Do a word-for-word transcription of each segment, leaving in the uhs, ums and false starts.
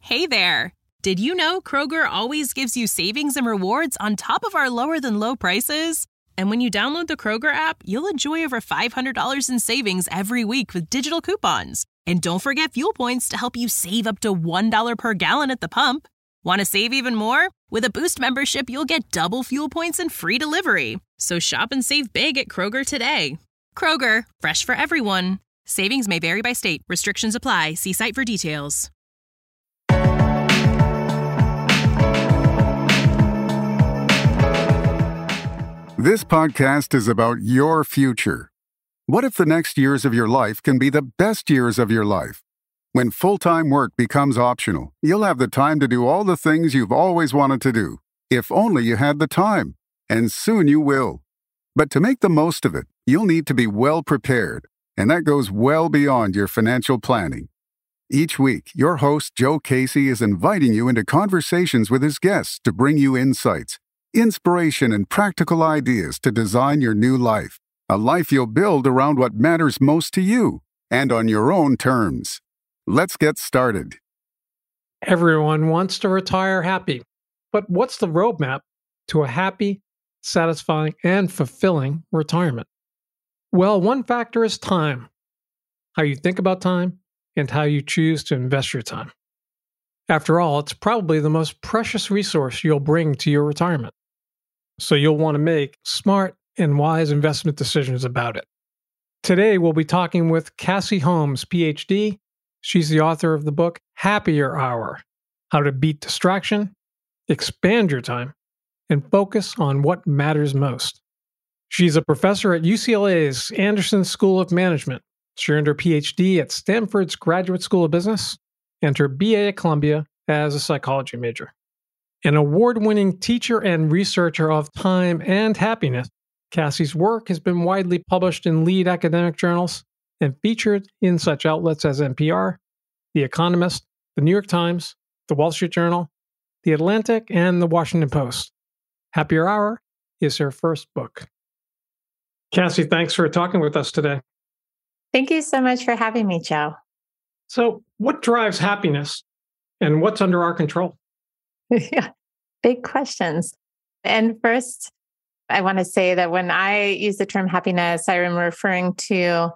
Hey there! Did you know Kroger always gives you savings and rewards on top of our lower-than-low prices? And when you download the Kroger app, you'll enjoy over five hundred dollars in savings every week with digital coupons. And don't forget fuel points to help you save up to one dollar per gallon at the pump. Want to save even more? With a Boost membership, you'll get double fuel points and free delivery. So shop and save big at Kroger today. Kroger, fresh for everyone. Savings may vary by state. Restrictions apply. See site for details. This podcast is about your future. What if the next years of your life can be the best years of your life? When full-time work becomes optional, you'll have the time to do all the things you've always wanted to do, if only you had the time. And soon you will. But to make the most of it, you'll need to be well prepared, and that goes well beyond your financial planning. Each week, your host, Joe Casey, is inviting you into conversations with his guests to bring you insights, inspiration, and practical ideas to design your new life, a life you'll build around what matters most to you and on your own terms. Let's get started. Everyone wants to retire happy, but what's the roadmap to a happy, satisfying, and fulfilling retirement? Well, one factor is time, how you think about time, and how you choose to invest your time. After all, it's probably the most precious resource you'll bring to your retirement. So you'll want to make smart and wise investment decisions about it. Today, we'll be talking with Cassie Holmes, P H D. She's the author of the book Happier Hour: How to Beat Distraction, Expand Your Time, and Focus on What Matters Most. She's a professor at U C L A's Anderson School of Management. She earned her P H D at Stanford's Graduate School of Business and her B A at Columbia as a psychology major. An award-winning teacher and researcher of time and happiness, Cassie's work has been widely published in lead academic journals and featured in such outlets as N P R, The Economist, The New York Times, The Wall Street Journal, The Atlantic, and The Washington Post. Happier Hour is her first book. Cassie, thanks for talking with us today. Thank you so much for having me, Joe. So, what drives happiness and what's under our control? Yeah, big questions. And first, I want to say that when I use the term happiness, I am referring to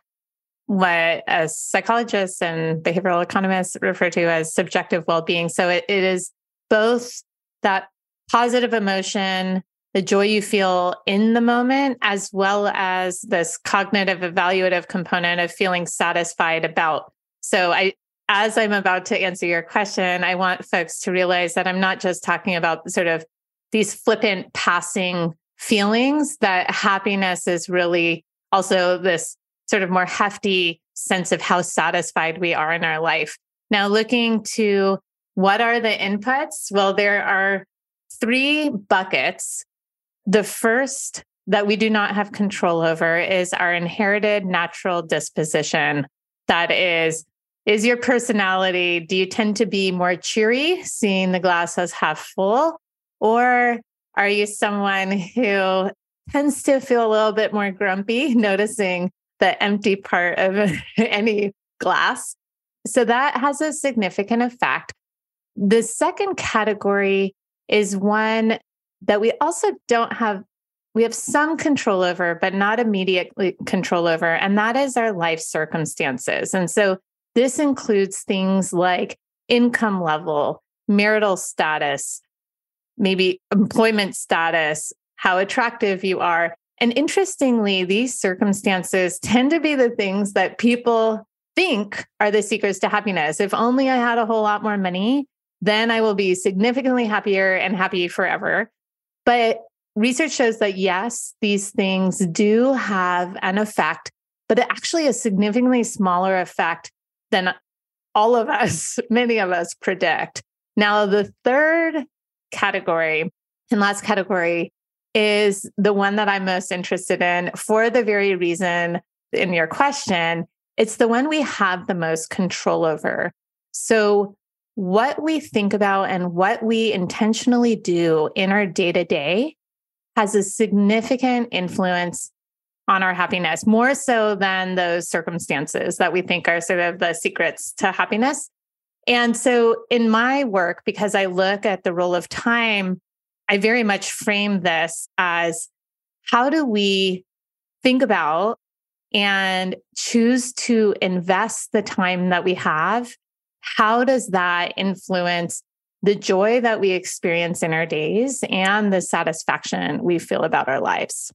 what as psychologists and behavioral economists refer to as subjective well-being. So it, it is both that positive emotion, the joy you feel in the moment, as well as this cognitive evaluative component of feeling satisfied about. So I, as I'm about to answer your question, I want folks to realize that I'm not just talking about sort of these flippant passing feelings, that happiness is really also this sort of more hefty sense of how satisfied we are in our life. Now, looking to what are the inputs? Well, there are three buckets. The first that we do not have control over is our inherited natural disposition. That is, is your personality, do you tend to be more cheery, seeing the glass as half full? Or are you someone who tends to feel a little bit more grumpy, noticing the empty part of any glass? So that has a significant effect. The second category is one that we also don't have, we have some control over, but not immediate control over, and that is our life circumstances. And so this includes things like income level, marital status, maybe employment status, how attractive you are. And interestingly, these circumstances tend to be the things that people think are the secrets to happiness. If only I had a whole lot more money, then I will be significantly happier and happy forever. But research shows that yes, these things do have an effect, but actually a significantly smaller effect than all of us, many of us predict. Now, the third category and last category is the one that I'm most interested in for the very reason in your question. It's the one we have the most control over. So what we think about and what we intentionally do in our day-to-day has a significant influence on our happiness, more so than those circumstances that we think are sort of the secrets to happiness. And so in my work, because I look at the role of time, I very much frame this as how do we think about and choose to invest the time that we have? How does that influence the joy that we experience in our days and the satisfaction we feel about our lives?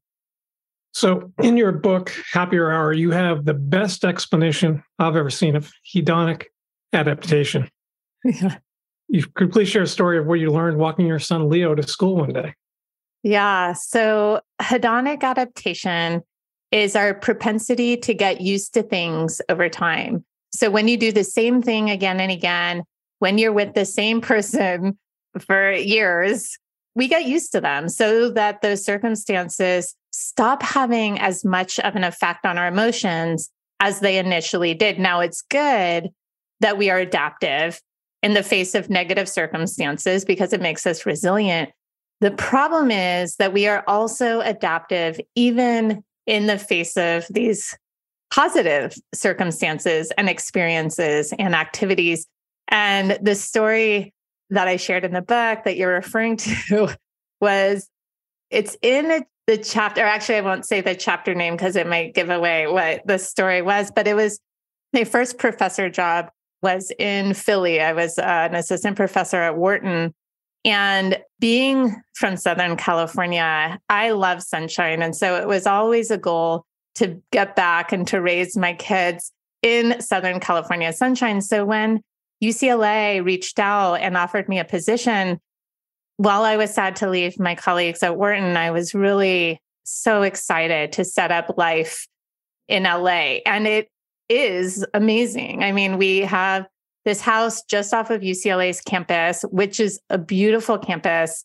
So in your book, Happier Hour, you have the best explanation I've ever seen of hedonic adaptation. Yeah. You could please share a story of what you learned walking your son Leo to school one day. Yeah. So hedonic adaptation is our propensity to get used to things over time. So when you do the same thing again and again, when you're with the same person for years, we get used to them so that those circumstances stop having as much of an effect on our emotions as they initially did. Now, it's good that we are adaptive in the face of negative circumstances because it makes us resilient. The problem is that we are also adaptive even in the face of these positive circumstances and experiences and activities. And the story that I shared in the book that you're referring to was, it's in the chapter, actually, I won't say the chapter name because it might give away what the story was, but it was my first professor job was in Philly. I was uh, an assistant professor at Wharton. And being from Southern California, I love sunshine. And so it was always a goal to get back and to raise my kids in Southern California sunshine. So when U C L A reached out and offered me a position, while I was sad to leave my colleagues at Wharton, I was really so excited to set up life in L A. And it is amazing. I mean, we have this house just off of U C L A's campus, which is a beautiful campus.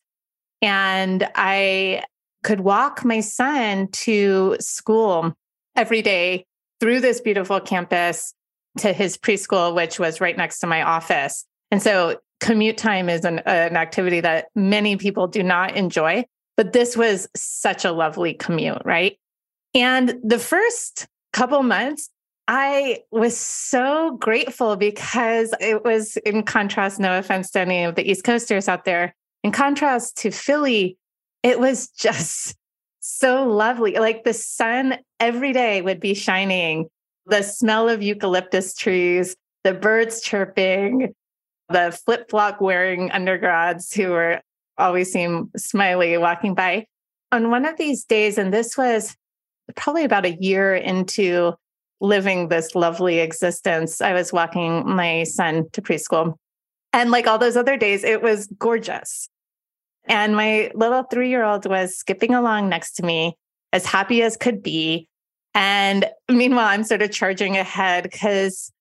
And I could walk my son to school every day through this beautiful campus to his preschool, which was right next to my office. And so commute time is an, an activity that many people do not enjoy, but this was such a lovely commute, right? And the first couple months, I was so grateful because it was, in contrast, no offense to any of the East Coasters out there, in contrast to Philly, it was just so lovely. Like the sun every day would be shining, the smell of eucalyptus trees, the birds chirping, the flip-flop wearing undergrads who were always seem smiley walking by. On one of these days, and this was probably about a year into living this lovely existence, I was walking my son to preschool. And like all those other days, it was gorgeous. And my little three-year-old was skipping along next to me, as happy as could be. And meanwhile, I'm sort of charging ahead because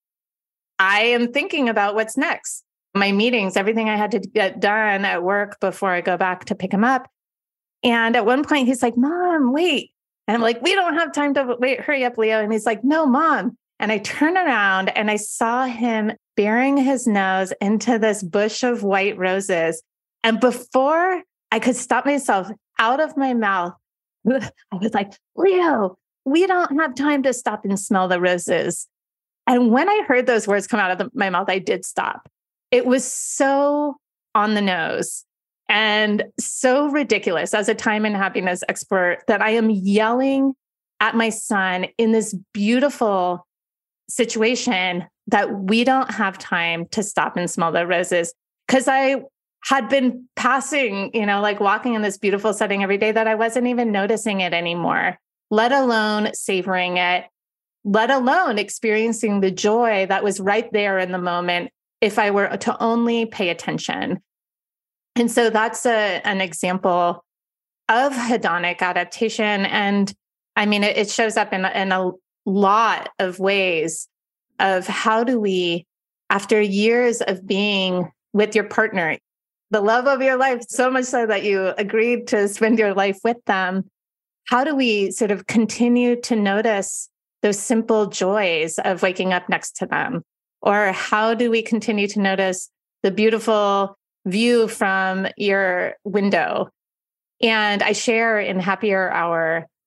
I am thinking about what's next. My meetings, everything I had to get done at work before I go back to pick him up. And at one point, he's like, "Mom, wait." And I'm like, "We don't have time to wait. Hurry up, Leo." And he's like, "No, Mom." And I turn around and I saw him burying his nose into this bush of white roses. And before I could stop myself out of my mouth, I was like, "Leo, we don't have time to stop and smell the roses." And when I heard those words come out of the, my mouth, I did stop. It was so on the nose and so ridiculous as a time and happiness expert that I am yelling at my son in this beautiful situation that we don't have time to stop and smell the roses. Because I had been passing, you know, like walking in this beautiful setting every day that I wasn't even noticing it anymore, let alone savoring it, let alone experiencing the joy that was right there in the moment if I were to only pay attention. And so that's a, an example of hedonic adaptation. And I mean, it, it shows up in, in a lot of ways of how do we, after years of being with your partner, the love of your life, so much so that you agreed to spend your life with them, how do we sort of continue to notice those simple joys of waking up next to them? Or how do we continue to notice the beautiful view from your window? And I share in Happier Hour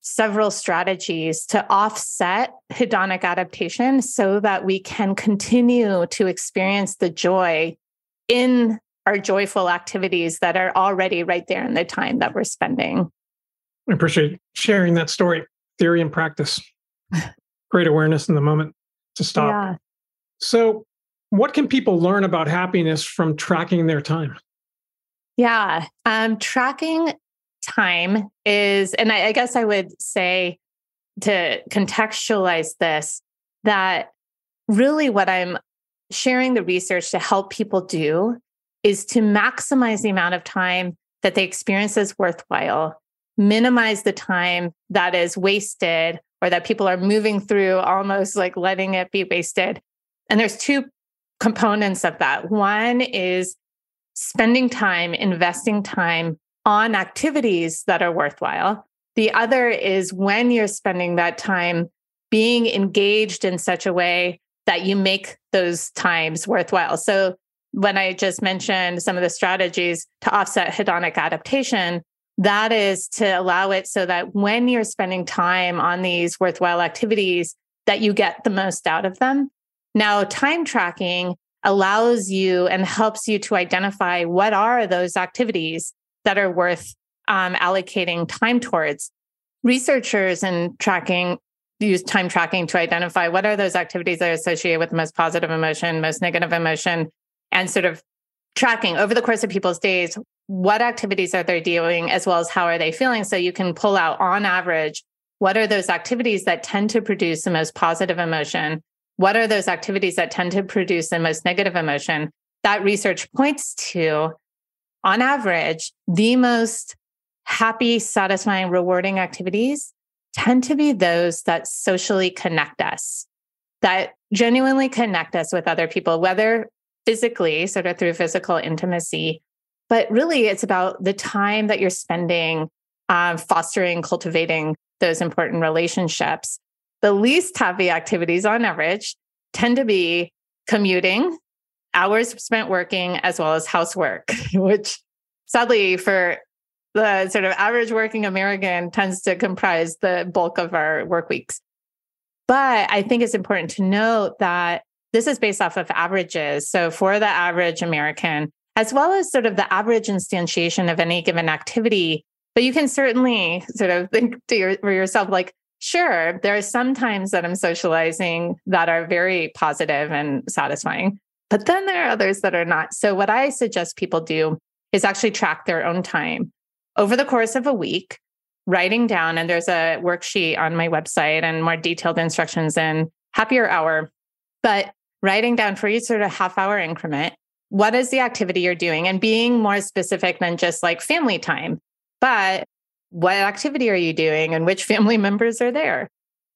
several strategies to offset hedonic adaptation so that we can continue to experience the joy in our joyful activities that are already right there in the time that we're spending. I appreciate sharing that story, theory and practice. Great awareness in the moment to stop. Yeah. So, what can people learn about happiness from tracking their time? Yeah. Um, tracking time is, and I, I guess I would say to contextualize this, that really what I'm sharing the research to help people do is to maximize the amount of time that they experience as worthwhile, minimize the time that is wasted or that people are moving through almost like letting it be wasted. And there's two components of that. One is spending time, investing time on activities that are worthwhile. The other is when you're spending that time being engaged in such a way that you make those times worthwhile. So when I just mentioned some of the strategies to offset hedonic adaptation, that is to allow it so that when you're spending time on these worthwhile activities, that you get the most out of them. Now, time tracking allows you and helps you to identify what are those activities that are worth um, allocating time towards. Researchers in tracking use time tracking to identify what are those activities that are associated with the most positive emotion, most negative emotion, and sort of tracking over the course of people's days, what activities are they doing, as well as how are they feeling? So you can pull out on average, what are those activities that tend to produce the most positive emotion? What are those activities that tend to produce the most negative emotion? That research points to, on average, the most happy, satisfying, rewarding activities tend to be those that socially connect us, that genuinely connect us with other people, whether physically, sort of through physical intimacy, but really it's about the time that you're spending um, fostering, cultivating those important relationships. The least happy activities on average tend to be commuting, hours spent working, as well as housework, which sadly for the sort of average working American tends to comprise the bulk of our work weeks. But I think it's important to note that this is based off of averages. So for the average American, as well as sort of the average instantiation of any given activity, but you can certainly sort of think to your, for yourself, like, sure, there are some times that I'm socializing that are very positive and satisfying, but then there are others that are not. So what I suggest people do is actually track their own time over the course of a week, writing down, and there's a worksheet on my website and more detailed instructions in Happier Hour, but writing down for each sort of half hour increment, what is the activity you're doing, and being more specific than just like family time, but what activity are you doing and which family members are there?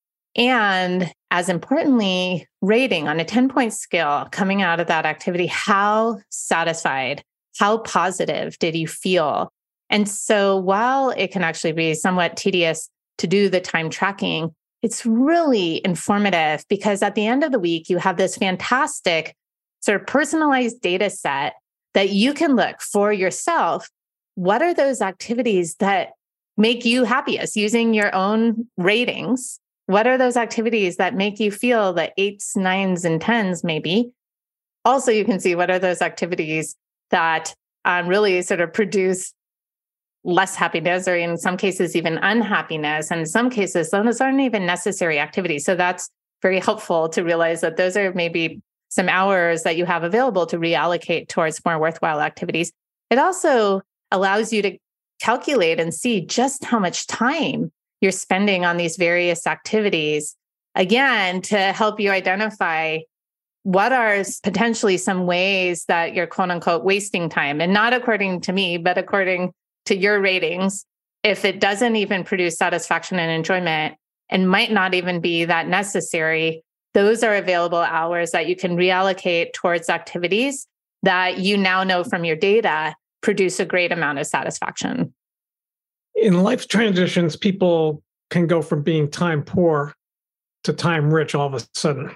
And as importantly, rating on a ten point scale coming out of that activity, how satisfied, how positive did you feel? And so while it can actually be somewhat tedious to do the time tracking, it's really informative because at the end of the week, you have this fantastic sort of personalized data set that you can look for yourself. What are those activities that make you happiest using your own ratings? What are those activities that make you feel the eights, nines, and tens maybe? Also, you can see what are those activities that um, really sort of produce less happiness, or in some cases, even unhappiness. And in some cases, those aren't even necessary activities. So that's very helpful to realize that those are maybe some hours that you have available to reallocate towards more worthwhile activities. It also allows you to calculate and see just how much time you're spending on these various activities, again, to help you identify what are potentially some ways that you're quote unquote wasting time, and not according to me, but according to your ratings. If it doesn't even produce satisfaction and enjoyment and might not even be that necessary, those are available hours that you can reallocate towards activities that you now know from your data produce a great amount of satisfaction. In life transitions, people can go from being time poor to time rich all of a sudden.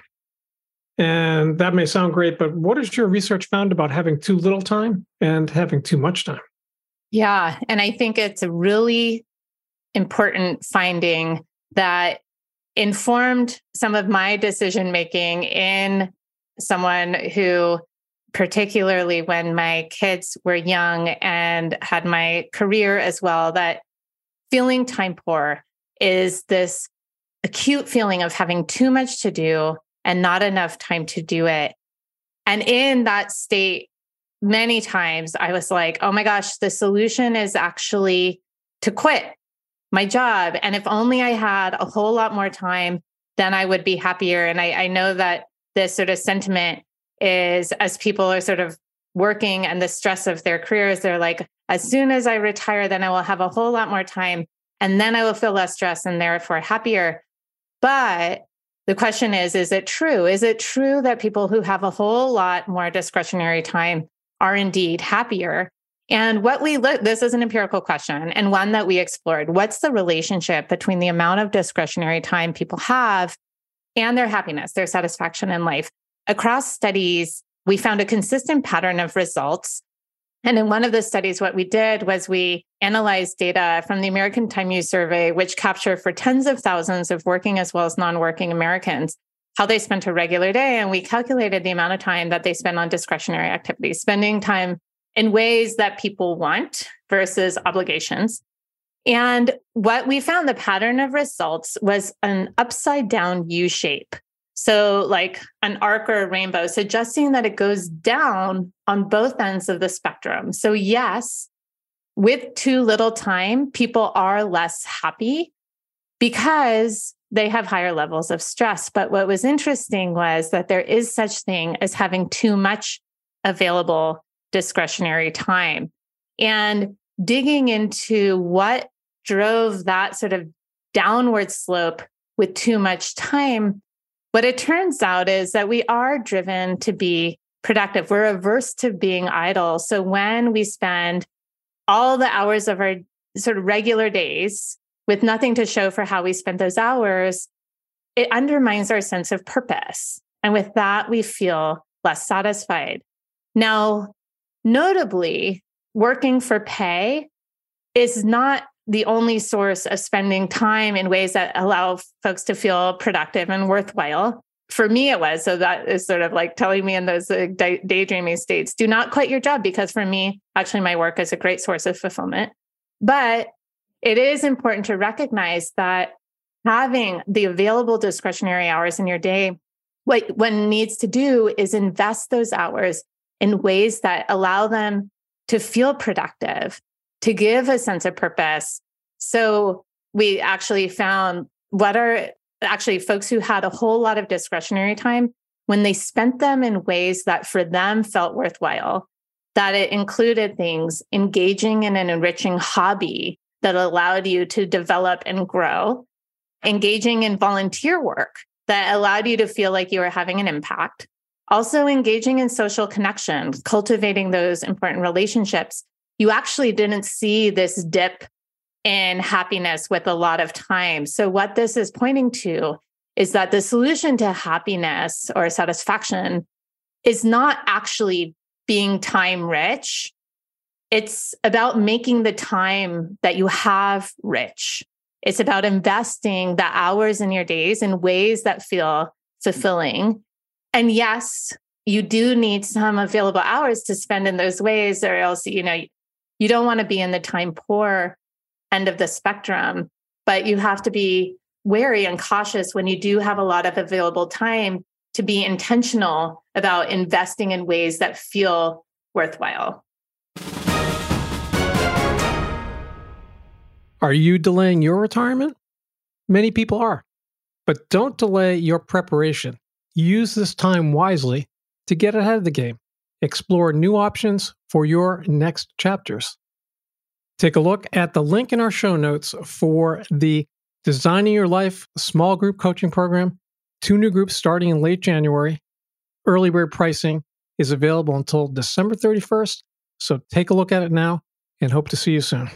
And that may sound great, but what has your research found about having too little time and having too much time? Yeah. And I think it's a really important finding that informed some of my decision making in someone who, particularly when my kids were young and had my career as well, that feeling time poor is this acute feeling of having too much to do and not enough time to do it. And in that state, many times I was like, oh my gosh, the solution is actually to quit my job. And if only I had a whole lot more time, then I would be happier. And I, I know that this sort of sentiment is, as people are sort of working and the stress of their careers, they're like, as soon as I retire, then I will have a whole lot more time and then I will feel less stressed and therefore happier. But the question is, is it true? Is it true that people who have a whole lot more discretionary time are indeed happier? And what we look, this is an empirical question and one that we explored. What's the relationship between the amount of discretionary time people have and their happiness, their satisfaction in life? Across studies, we found a consistent pattern of results. And in one of the studies, what we did was we analyzed data from the American Time Use Survey, which captured for tens of thousands of working as well as non-working Americans, how they spent a regular day. And we calculated the amount of time that they spend on discretionary activities, spending time in ways that people want versus obligations. And what we found, the pattern of results was an upside down U shape. So like an arc or a rainbow, suggesting that it goes down on both ends of the spectrum. So yes, with too little time, people are less happy because they have higher levels of stress. But what was interesting was that there is such thing as having too much available discretionary time. And digging into what drove that sort of downward slope with too much time, what it turns out is that we are driven to be productive. We're averse to being idle. So when we spend all the hours of our sort of regular days with nothing to show for how we spent those hours, it undermines our sense of purpose. And with that, we feel less satisfied. Now, notably, working for pay is not the only source of spending time in ways that allow folks to feel productive and worthwhile. For me, it was. So that is sort of like telling me in those uh, day- daydreaming states, do not quit your job, because for me, actually, my work is a great source of fulfillment. But it is important to recognize that having the available discretionary hours in your day, what one needs to do is invest those hours in ways that allow them to feel productive, to give a sense of purpose. So we actually found what are actually folks who had a whole lot of discretionary time, when they spent them in ways that for them felt worthwhile, that it included things engaging in an enriching hobby that allowed you to develop and grow, engaging in volunteer work that allowed you to feel like you were having an impact, also engaging in social connection, cultivating those important relationships. You actually didn't see this dip in happiness with a lot of time. So what this is pointing to is that the solution to happiness or satisfaction is not actually being time rich. It's about making the time that you have rich. It's about investing the hours in your days in ways that feel fulfilling. And yes, you do need some available hours to spend in those ways, or else, you know, you don't want to be in the time poor end of the spectrum, but you have to be wary and cautious when you do have a lot of available time to be intentional about investing in ways that feel worthwhile. Are you delaying your retirement? Many people are, but don't delay your preparation. Use this time wisely to get ahead of the game. Explore new options for your next chapters. Take a look at the link in our show notes for the Designing Your Life small group coaching program. Two new groups starting in late January. Early bird pricing is available until December thirty-first. So take a look at it now and hope to see you soon.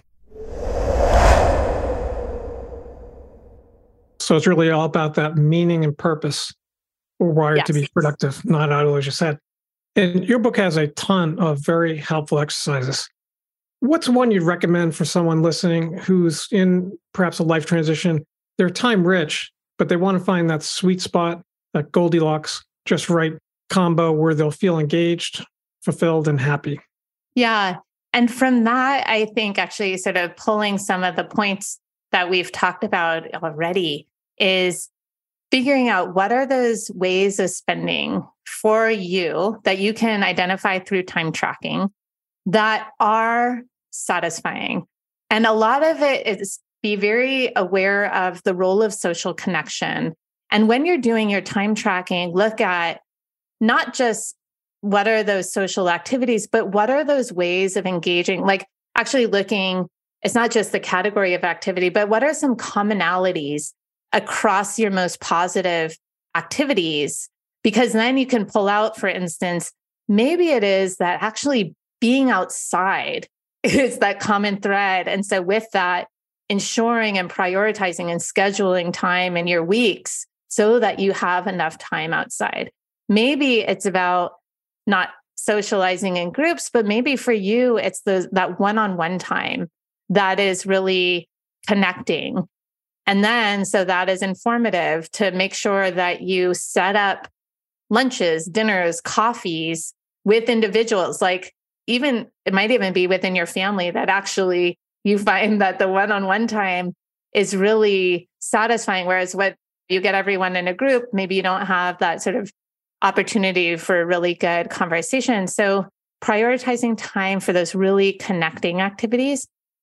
So it's really all about that meaning and purpose. We're wired Yes. to be productive, not idle, as you said. And your book has a ton of very helpful exercises. What's one you'd recommend for someone listening who's in perhaps a life transition? They're time rich, but they want to find that sweet spot, that Goldilocks, just right combo where they'll feel engaged, fulfilled, and happy. Yeah. And from that, I think actually sort of pulling some of the points that we've talked about already is figuring out what are those ways of spending for you that you can identify through time tracking that are satisfying. And a lot of it is be very aware of the role of social connection. And when you're doing your time tracking, look at not just what are those social activities, but what are those ways of engaging, like actually looking, it's not just the category of activity, but what are some commonalities across your most positive activities? Because then you can pull out, for instance, maybe it is that actually being outside is that common thread. And so with that, ensuring and prioritizing and scheduling time in your weeks so that you have enough time outside. Maybe it's about not socializing in groups, but maybe for you, it's the that one-on-one time that is really connecting. And then, so that is informative to make sure that you set up lunches, dinners, coffees with individuals. Like even, it might even be within your family that actually you find that the one-on-one time is really satisfying. Whereas what you get everyone in a group, maybe you don't have that sort of opportunity for really good conversation. So prioritizing time for those really connecting activities.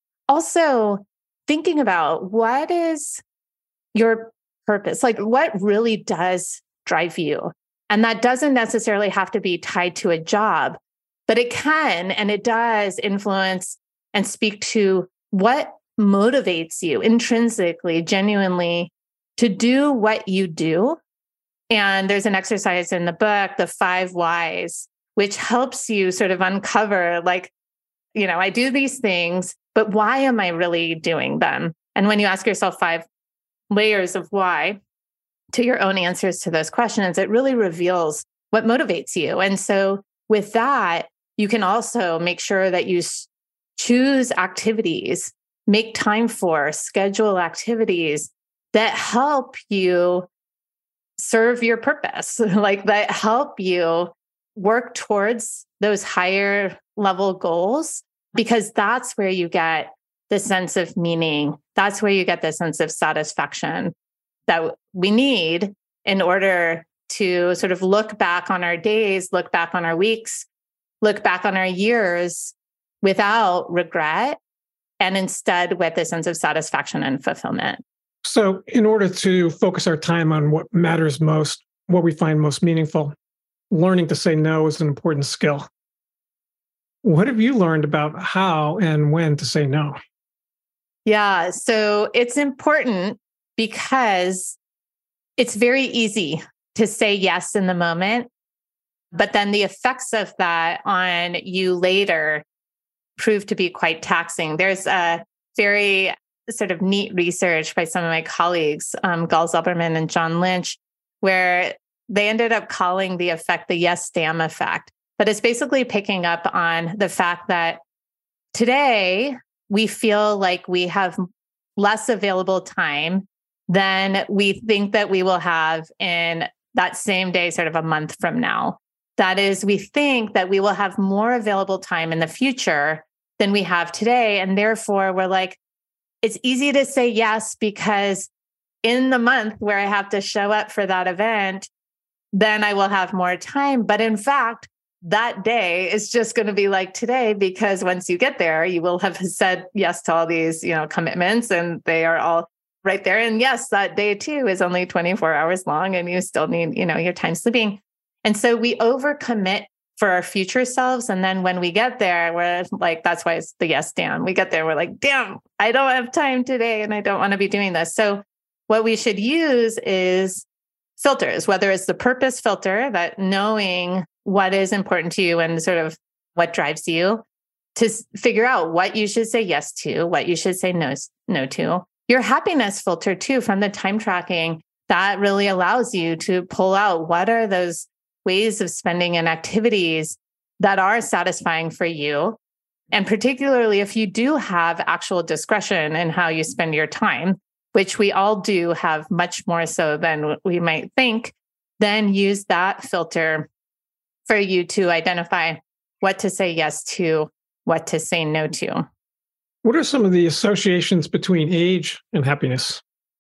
Also thinking about what is your purpose, like what really does drive you. And that doesn't necessarily have to be tied to a job, but it can, and it does influence and speak to what motivates you intrinsically, genuinely to do what you do. And there's an exercise in the book, the five whys, which helps you sort of uncover, like, you know, I do these things, but why am I really doing them? And when you ask yourself five layers of why to your own answers to those questions, it really reveals what motivates you. And so with that, you can also make sure that you choose activities, make time for, schedule activities that help you serve your purpose, like that help you work towards those higher level goals, because that's where you get the sense of meaning. That's where you get the sense of satisfaction that we need in order to sort of look back on our days, look back on our weeks, look back on our years without regret, and instead with a sense of satisfaction and fulfillment. So in order to focus our time on what matters most, what we find most meaningful, learning to say no is an important skill. What have you learned about how and when to say no? Yeah, so it's important because it's very easy to say yes in the moment, but then the effects of that on you later prove to be quite taxing. There's a very sort of neat research by some of my colleagues, um, Gal Zelberman and John Lynch, where they ended up calling the effect the yes, damn effect. But it's basically picking up on the fact that today we feel like we have less available time than we think that we will have in that same day, sort of a month from now. That is, we think that we will have more available time in the future than we have today. And therefore, we're like, it's easy to say yes because in the month where I have to show up for that event, then I will have more time. But in fact, that day is just going to be like today, because once you get there, you will have said yes to all these, you know, commitments, and they are all right there. And yes, that day too is only twenty-four hours long, and you still need, you know, your time sleeping. And so we overcommit for our future selves. And then when we get there, we're like, that's why it's the yes, damn. We get there, we're like, damn, I don't have time today and I don't want to be doing this. So what we should use is filters, whether it's the purpose filter, that knowing what is important to you and sort of what drives you, to figure out what you should say yes to, what you should say no, no to. Your happiness filter too, from the time tracking, that really allows you to pull out what are those ways of spending and activities that are satisfying for you. And particularly if you do have actual discretion in how you spend your time, which we all do have much more so than we might think, then use that filter for you to identify what to say yes to, what to say no to. What are some of the associations between age and happiness?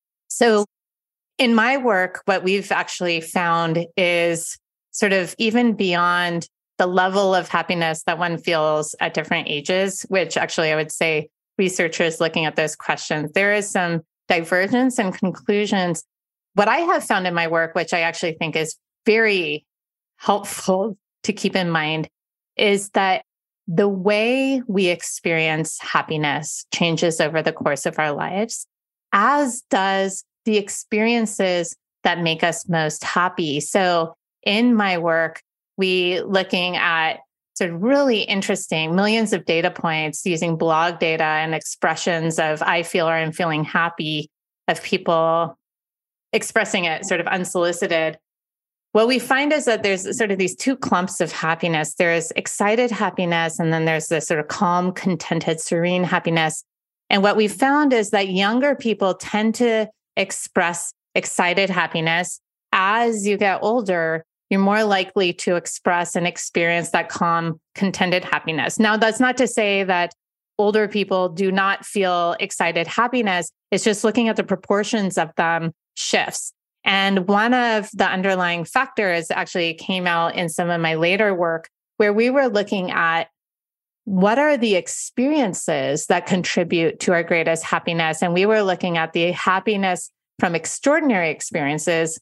So in my work, what we've actually found is sort of even beyond the level of happiness that one feels at different ages, which actually I would say researchers looking at those questions, there is some divergence and conclusions. What I have found in my work, which I actually think is very helpful to keep in mind, is that the way we experience happiness changes over the course of our lives, as does the experiences that make us most happy. So in my work, we looking at sort of really interesting millions of data points using blog data and expressions of I feel or I'm feeling happy, of people expressing it sort of unsolicited. What we find is that there's sort of these two clumps of happiness. There's excited happiness, and then there's this sort of calm, contented, serene happiness. And what we found is that younger people tend to express excited happiness. As you get older, you're more likely to express and experience that calm, contented happiness. Now, that's not to say that older people do not feel excited happiness. It's just looking at the proportions of them shifts. And one of the underlying factors actually came out in some of my later work, where we were looking at what are the experiences that contribute to our greatest happiness. And we were looking at the happiness from extraordinary experiences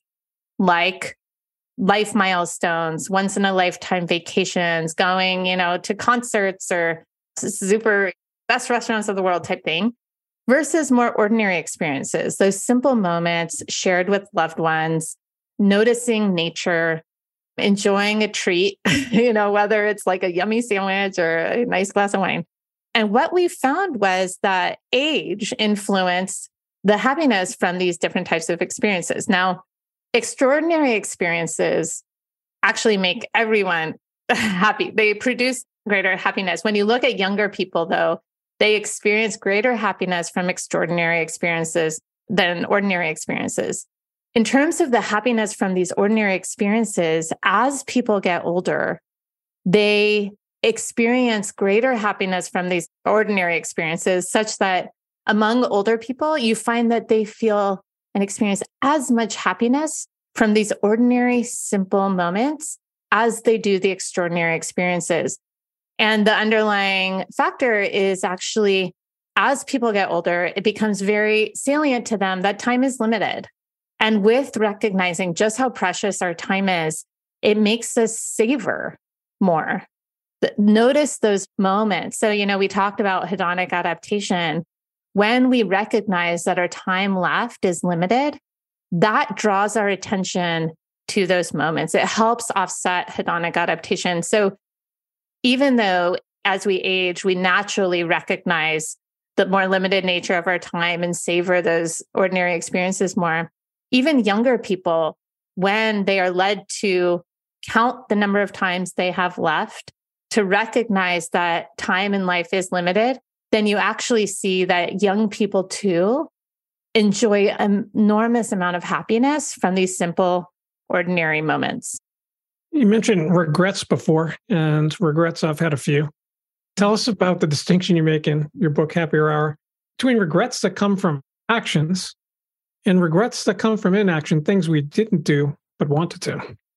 like life milestones, once in a lifetime vacations, going, you know, to concerts or super best restaurants of the world type thing, versus more ordinary experiences, those simple moments shared with loved ones, noticing nature, enjoying a treat, you know, whether it's like a yummy sandwich or a nice glass of wine. And what we found was that age influenced the happiness from these different types of experiences. Now, extraordinary experiences actually make everyone happy. They produce greater happiness. When you look at younger people, though, they experience greater happiness from extraordinary experiences than ordinary experiences. In terms of the happiness from these ordinary experiences, as people get older, they experience greater happiness from these ordinary experiences, such that among older people, you find that they feel and experience as much happiness from these ordinary, simple moments as they do the extraordinary experiences. And the underlying factor is actually, as people get older, it becomes very salient to them that time is limited. And with recognizing just how precious our time is, it makes us savor more. Notice those moments. So, you know, we talked about hedonic adaptation. When we recognize that our time left is limited, that draws our attention to those moments. It helps offset hedonic adaptation. So even though as we age, we naturally recognize the more limited nature of our time and savor those ordinary experiences more, even younger people, when they are led to count the number of times they have left, to recognize that time in life is limited, then you actually see that young people too enjoy an enormous amount of happiness from these simple, ordinary moments. You mentioned regrets before, and regrets, I've had a few. Tell us about the distinction you make in your book, Happier Hour, between regrets that come from actions and regrets that come from inaction, things we didn't do but wanted to.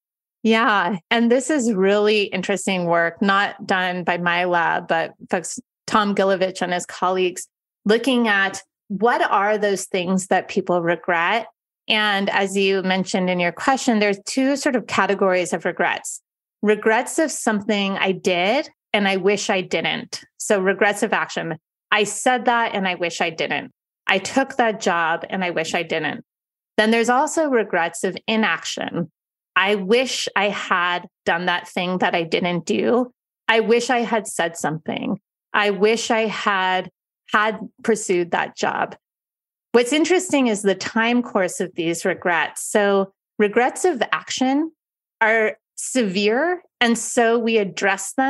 Yeah. And this is really interesting work, not done by my lab, but folks, Tom Gilovich and his colleagues, looking at what are those things that people regret. And as you mentioned in your question, there's two sort of categories of regrets. Regrets of something I did and I wish I didn't. So regrets of action. I said that and I wish I didn't. I took that job and I wish I didn't. Then there's also regrets of inaction. I wish I had done that thing that I didn't do. I wish I had said something. I wish I had had pursued that job. What's interesting is the time course of these regrets. So regrets of action are severe, and so we address them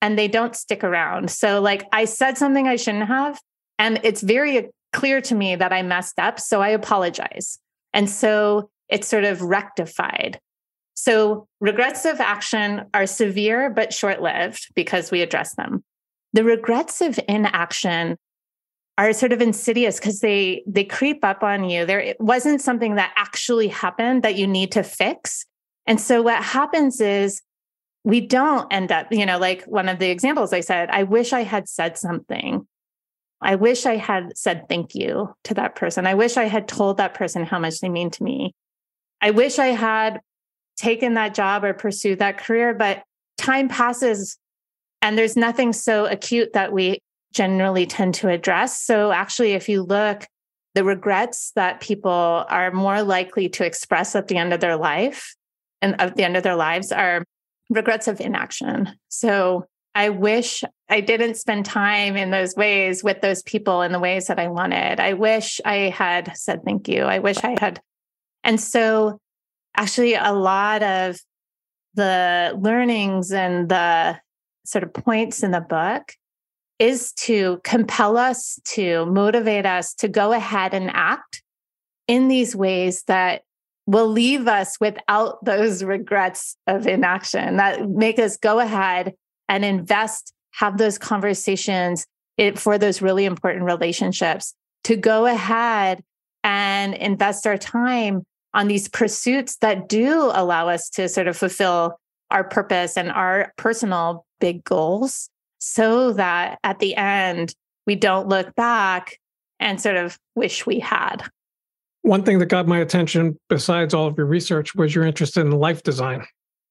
and they don't stick around. So like I said something I shouldn't have, and it's very clear to me that I messed up. So I apologize. And so it's sort of rectified. So regrets of action are severe but short-lived because we address them. The regrets of inaction are sort of insidious because they they creep up on you. There it wasn't something that actually happened that you need to fix. And so what happens is we don't end up, you know, like one of the examples I said, I wish I had said something. I wish I had said thank you to that person. I wish I had told that person how much they mean to me. I wish I had taken that job or pursued that career, but time passes and there's nothing so acute that we generally tend to address. So actually, if you look, the regrets that people are more likely to express at the end of their life and at the end of their lives are regrets of inaction. So I wish I didn't spend time in those ways with those people in the ways that I wanted. I wish I had said thank you. I wish I had. And so actually a lot of the learnings and the sort of points in the book is to compel us, to motivate us to go ahead and act in these ways that will leave us without those regrets of inaction, that make us go ahead and invest, have those conversations for those really important relationships, to go ahead and invest our time on these pursuits that do allow us to sort of fulfill our purpose and our personal big goals, so that at the end, we don't look back and sort of wish we had. One thing that got my attention, besides all of your research, was your interest in life design.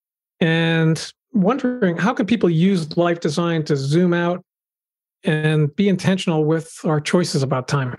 And wondering, how can people use life design to zoom out and be intentional with our choices about time?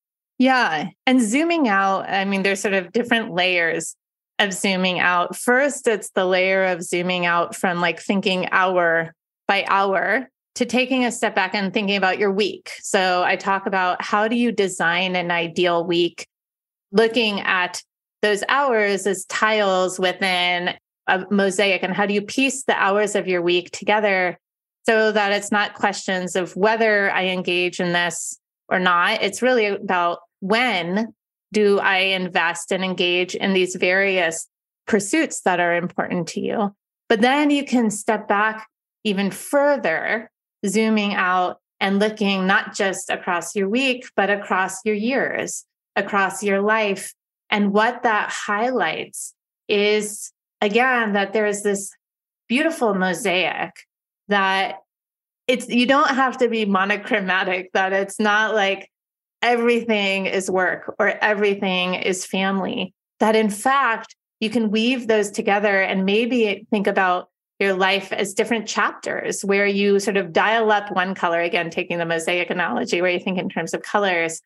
Yeah. And zooming out, I mean, there's sort of different layers of zooming out. First, it's the layer of zooming out from like thinking hour by hour to taking a step back and thinking about your week. So I talk about how do you design an ideal week, looking at those hours as tiles within a mosaic, and how do you piece the hours of your week together so that it's not questions of whether I engage in this or not. It's really about when do I invest and engage in these various pursuits that are important to you. But then you can step back even further, zooming out and looking not just across your week, but across your years, across your life. And what that highlights is, again, that there is this beautiful mosaic that it's, you don't have to be monochromatic, that it's not like everything is work or everything is family, that in fact, you can weave those together and maybe think about your life as different chapters where you sort of dial up one color, again, taking the mosaic analogy, where you think in terms of colors,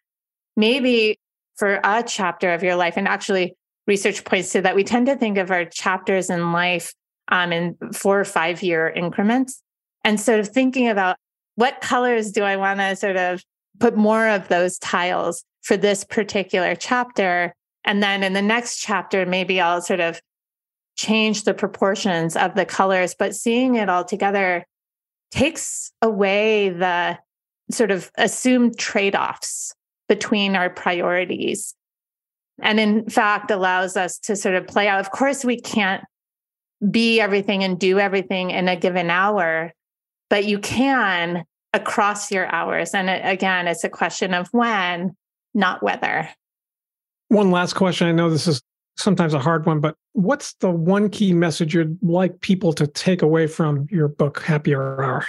maybe for a chapter of your life. And actually research points to that. We tend to think of our chapters in life um, in four or five year increments. And sort of thinking about what colors do I want to sort of put more of those tiles for this particular chapter. And then in the next chapter, maybe I'll sort of change the proportions of the colors, but seeing it all together takes away the sort of assumed trade-offs between our priorities. And in fact, allows us to sort of play out. Of course, we can't be everything and do everything in a given hour, but you can across your hours. And it, again, it's a question of when, not whether. One last question. I know this is sometimes a hard one, but what's the one key message you'd like people to take away from your book, Happier Hour?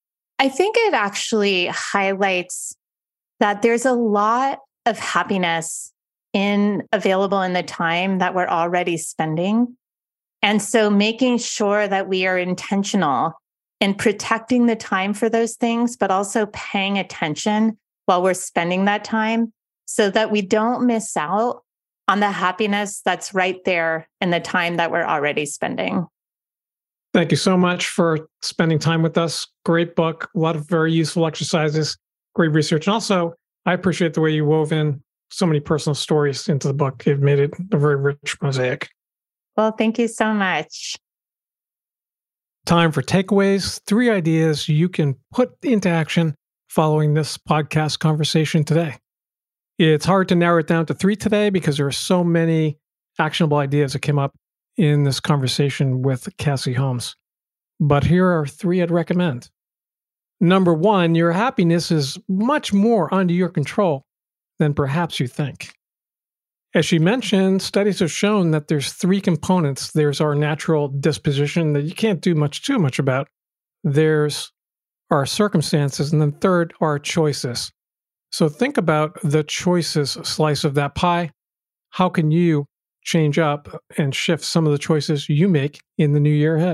I think it actually highlights that there's a lot of happiness in available in the time that we're already spending. And so making sure that we are intentional in protecting the time for those things, but also paying attention while we're spending that time so that we don't miss out on the happiness that's right there in the time that we're already spending. Thank you so much for spending time with us. Great book, a lot of very useful exercises, great research. And also, I appreciate the way you wove in so many personal stories into the book. You've made it a very rich mosaic. Well, thank you so much. Time for takeaways, three ideas you can put into action following this podcast conversation today. It's hard to narrow it down to three today because there are so many actionable ideas that came up in this conversation with Cassie Holmes. But here are three I'd recommend. Number one, your happiness is much more under your control than perhaps you think. As she mentioned, studies have shown that there's three components. There's our natural disposition that you can't do much too much about. There's our circumstances. And then third, our choices. So think about the choices slice of that pie. How can you change up and shift some of the choices you make in the new year ahead?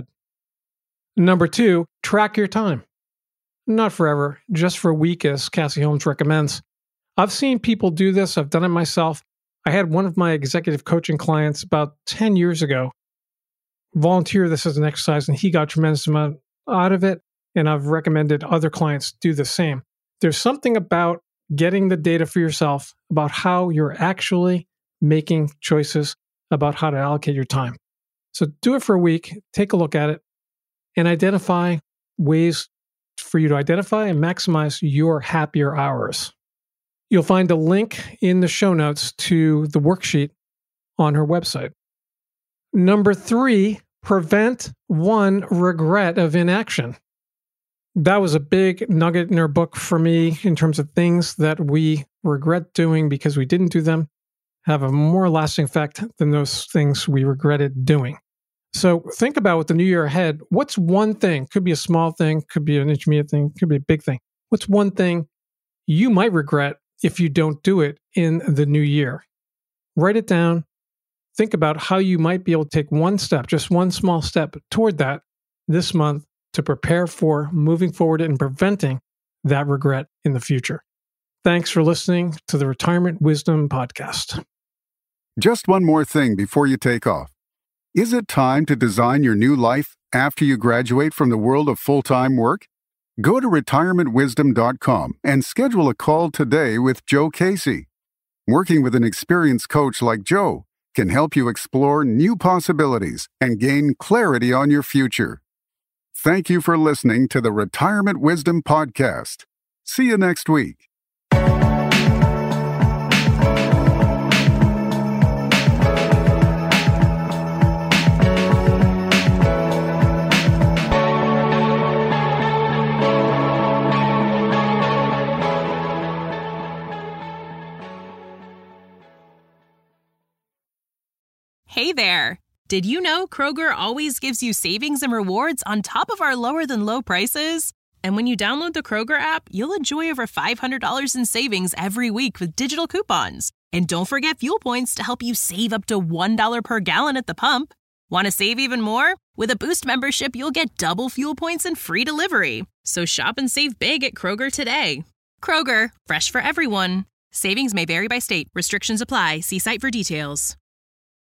Number two, track your time. Not forever, just for a week, as Cassie Holmes recommends. I've seen people do this. I've done it myself. I had one of my executive coaching clients about ten years ago volunteer this as an exercise, and he got a tremendous amount out of it. And I've recommended other clients do the same. There's something about getting the data for yourself about how you're actually making choices about how to allocate your time. So do it for a week, take a look at it, and identify ways for you to identify and maximize your happier hours. You'll find a link in the show notes to the worksheet on her website. Number three, prevent one regret of inaction. That was a big nugget in her book for me in terms of things that we regret doing because we didn't do them have a more lasting effect than those things we regretted doing. So think about with the new year ahead, what's one thing, could be a small thing, could be an intermediate thing, could be a big thing. What's one thing you might regret if you don't do it in the new year? Write it down. Think about how you might be able to take one step, just one small step toward that this month to prepare for moving forward and preventing that regret in the future. Thanks for listening to the Retirement Wisdom Podcast. Just one more thing before you take off. Is it time to design your new life after you graduate from the world of full-time work? Go to retirement wisdom dot com and schedule a call today with Joe Casey. Working with an experienced coach like Joe can help you explore new possibilities and gain clarity on your future. Thank you for listening to the Retirement Wisdom Podcast. See you next week. Hey there! Did you know Kroger always gives you savings and rewards on top of our lower-than-low prices? And when you download the Kroger app, you'll enjoy over five hundred dollars in savings every week with digital coupons. And don't forget fuel points to help you save up to one dollar per gallon at the pump. Want to save even more? With a Boost membership, you'll get double fuel points and free delivery. So shop and save big at Kroger today. Kroger, fresh for everyone. Savings may vary by state. Restrictions apply. See site for details.